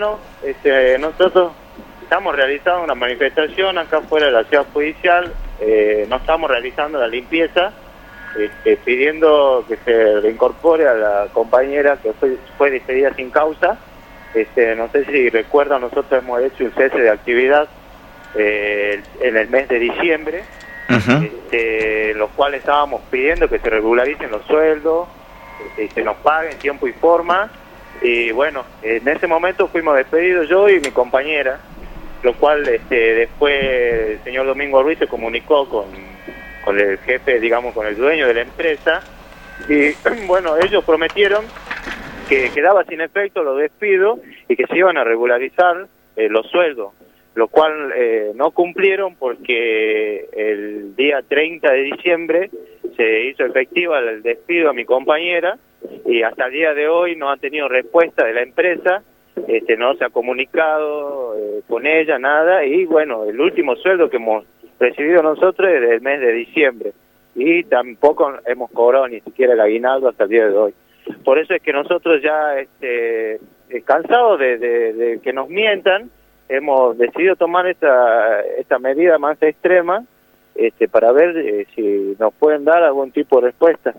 Nosotros estamos realizando una manifestación acá fuera de la ciudad judicial, no estamos realizando la limpieza, pidiendo que se reincorpore a la compañera que fue despedida sin causa. No sé si recuerdan, nosotros hemos hecho un cese de actividad en el mes de diciembre, los cuales estábamos pidiendo que se regularicen los sueldos, y se nos pague en tiempo y forma. Y bueno, en ese momento fuimos despedidos yo y mi compañera, lo cual después el señor Domingo Ruiz se comunicó con el jefe, digamos, con el dueño de la empresa, y bueno, ellos prometieron que quedaba sin efecto los despidos y que se iban a regularizar los sueldos, lo cual no cumplieron, porque el día 30 de diciembre se hizo efectiva el despido a mi compañera, y hasta el día de hoy no han tenido respuesta de la empresa, no se ha comunicado con ella, nada. Y bueno, el último sueldo que hemos recibido nosotros es del mes de diciembre, y tampoco hemos cobrado ni siquiera el aguinaldo hasta el día de hoy. Por eso es que nosotros ya, cansados de que nos mientan, hemos decidido tomar esta medida más extrema, para ver si nos pueden dar algún tipo de respuesta.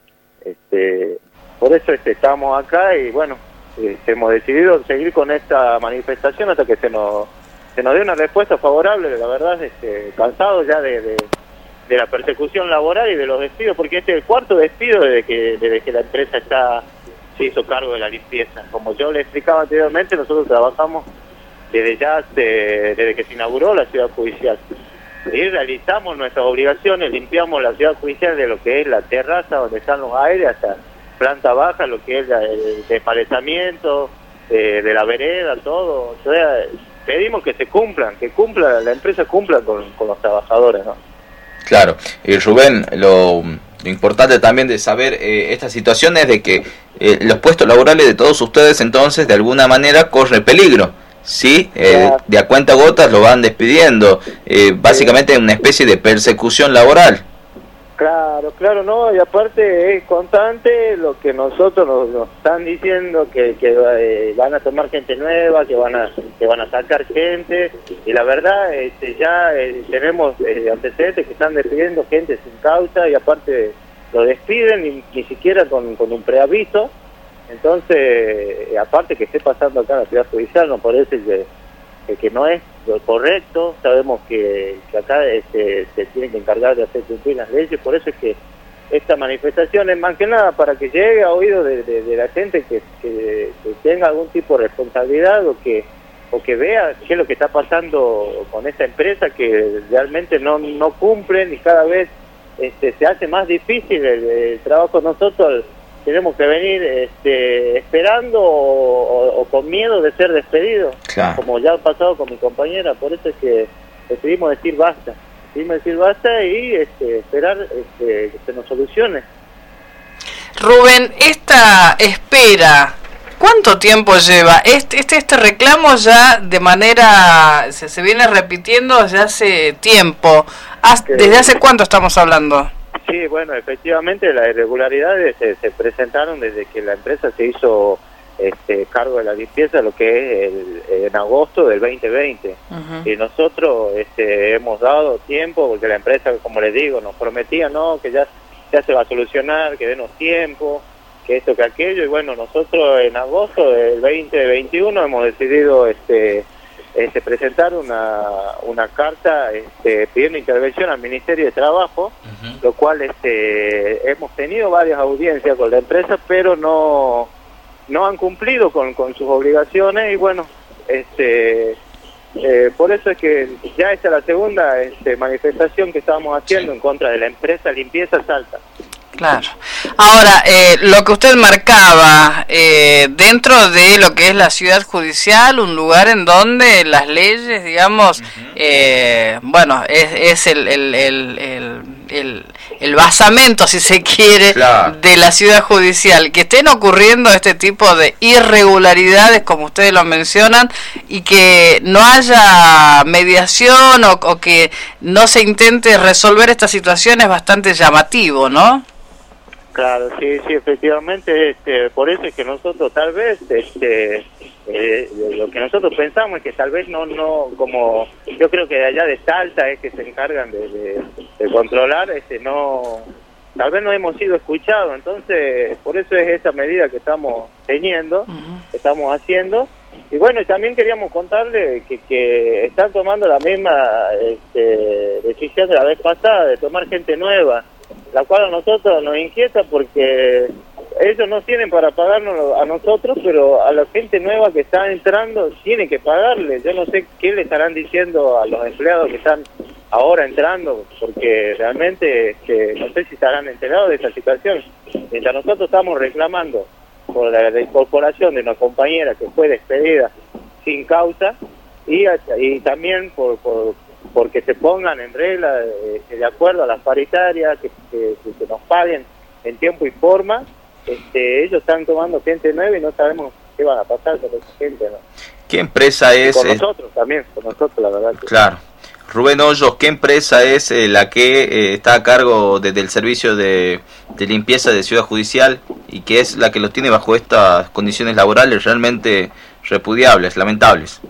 Por eso estamos acá, y bueno, hemos decidido seguir con esta manifestación hasta que se nos dé una respuesta favorable. La verdad, cansado ya de la persecución laboral y de los despidos, porque este es el cuarto despido desde que la empresa se hizo cargo de la limpieza. Como yo le explicaba anteriormente, nosotros trabajamos desde que se inauguró la ciudad judicial, y realizamos nuestras obligaciones, limpiamos la ciudad judicial de lo que es la terraza donde están los aires hasta planta baja, lo que es el desmalezamiento de la vereda, todo. O sea, pedimos que la empresa cumpla con los trabajadores, ¿no? Claro. Y Rubén, lo importante también de saber esta situación es de que los puestos laborales de todos ustedes, entonces, de alguna manera corre peligro, ¿sí? De a cuenta gotas lo van despidiendo, básicamente una especie de persecución laboral. Claro, no, y aparte es constante lo que nosotros nos están diciendo, que van a tomar gente nueva, que van a sacar gente, y la verdad ya tenemos antecedentes que están despidiendo gente sin causa, y aparte lo despiden ni siquiera con un preaviso. Entonces, aparte que esté pasando acá en la ciudad judicial, nos parece que no es lo correcto. Sabemos que acá se tienen que encargar de hacer cumplir las leyes. Por eso es que esta manifestación es más que nada para que llegue a oídos de la gente que tenga algún tipo de responsabilidad, o que vea qué es lo que está pasando con esta empresa, que realmente no cumplen, y cada vez se hace más difícil el trabajo. Nosotros tenemos que venir esperando o con miedo de ser despedidos, claro, como ya ha pasado con mi compañera. Por eso es que decidimos decir basta y esperar que se nos solucione. Rubén, esta espera, ¿cuánto tiempo lleva? Este reclamo ya de manera se viene repitiendo desde hace tiempo. ¿Desde hace cuánto estamos hablando? Sí, bueno, efectivamente las irregularidades se presentaron desde que la empresa se hizo cargo de la limpieza, lo que es en agosto del 2020. Y nosotros hemos dado tiempo, porque la empresa, como les digo, nos prometía que ya se va a solucionar, que denos tiempo, que esto, que aquello. Y bueno, nosotros en agosto del 2021 hemos decidido presentar una carta pidiendo intervención al Ministerio de Trabajo, lo cual hemos tenido varias audiencias con la empresa, pero no han cumplido con sus obligaciones. Y bueno, por eso es que ya esta es la segunda manifestación que estábamos haciendo en contra de la empresa Limpieza Salta. Claro. Ahora, lo que usted marcaba, dentro de lo que es la ciudad judicial, un lugar en donde las leyes, digamos, bueno, es el basamento, si se quiere, claro, de la ciudad judicial, que estén ocurriendo este tipo de irregularidades, como ustedes lo mencionan, y que no haya mediación o que no se intente resolver esta situación, es bastante llamativo, ¿no? Claro, sí, sí, efectivamente, por eso es que nosotros tal vez, lo que nosotros pensamos es que tal vez no, como yo creo que de allá de Salta es que se encargan de controlar, no, tal vez no hemos sido escuchados, entonces por eso es esa medida que estamos teniendo, que estamos haciendo. Y bueno, y también queríamos contarle que están tomando la misma decisión de la vez pasada, de tomar gente nueva, la cual a nosotros nos inquieta porque ellos no tienen para pagarnos a nosotros, pero a la gente nueva que está entrando tiene que pagarle. Yo no sé qué le estarán diciendo a los empleados que están ahora entrando, porque realmente no sé si estarán enterados de esa situación. Mientras nosotros estamos reclamando por la incorporación de una compañera que fue despedida sin causa y también porque se pongan en regla de acuerdo a las paritarias, que nos paguen en tiempo y forma, ellos están tomando gente nueva y no sabemos qué van a pasar con esa gente, ¿no? ¿Qué empresa es? Y con nosotros también, con nosotros la verdad. Claro. Rubén Hoyos, ¿qué empresa es la que está a cargo del servicio de limpieza de Ciudad Judicial y que es la que los tiene bajo estas condiciones laborales realmente repudiables, lamentables?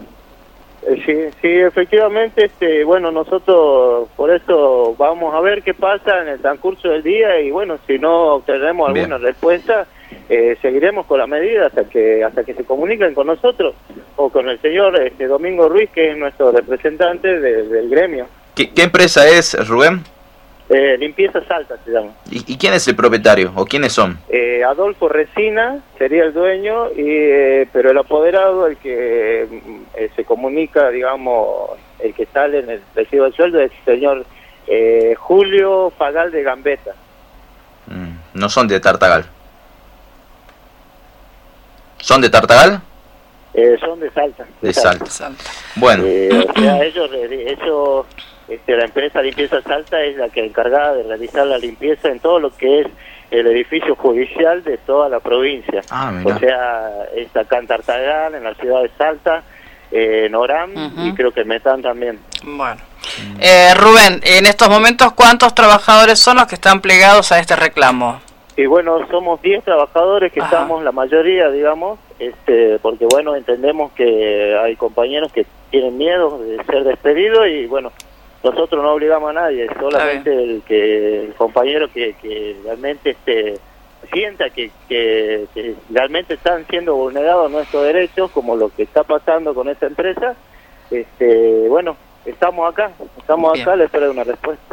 Sí, efectivamente, bueno, nosotros por eso vamos a ver qué pasa en el transcurso del día y bueno, si no obtenemos alguna respuesta, seguiremos con la medida hasta que se comuniquen con nosotros o con el señor Domingo Ruiz, que es nuestro representante del gremio. ¿Qué empresa es, Rubén? Limpieza Salta se llama. ¿Y quién es el propietario o quiénes son? Adolfo Resina sería el dueño, pero el apoderado, el que se comunica, digamos, el que sale en el recibo de sueldo es el señor Julio Fagal de Gambetta. No son de Tartagal. ¿Son de Tartagal? Son de Salta. De Salta. Bueno. O sea, ellos la empresa Limpieza Salta es la que encargada de realizar la limpieza en todo lo que es el edificio judicial de toda la provincia. O sea, es acá en Tartagal, en la ciudad de Salta, en Orán y creo que en Metán también. Bueno. Rubén, en estos momentos, ¿cuántos trabajadores son los que están plegados a este reclamo? Y bueno, somos 10 trabajadores que estamos, la mayoría, digamos, porque bueno, entendemos que hay compañeros que tienen miedo de ser despedidos y bueno, nosotros no obligamos a nadie, solamente el compañero que realmente sienta que realmente están siendo vulnerados nuestros derechos, como lo que está pasando con esta empresa, bueno, estamos acá, a la espera de una respuesta.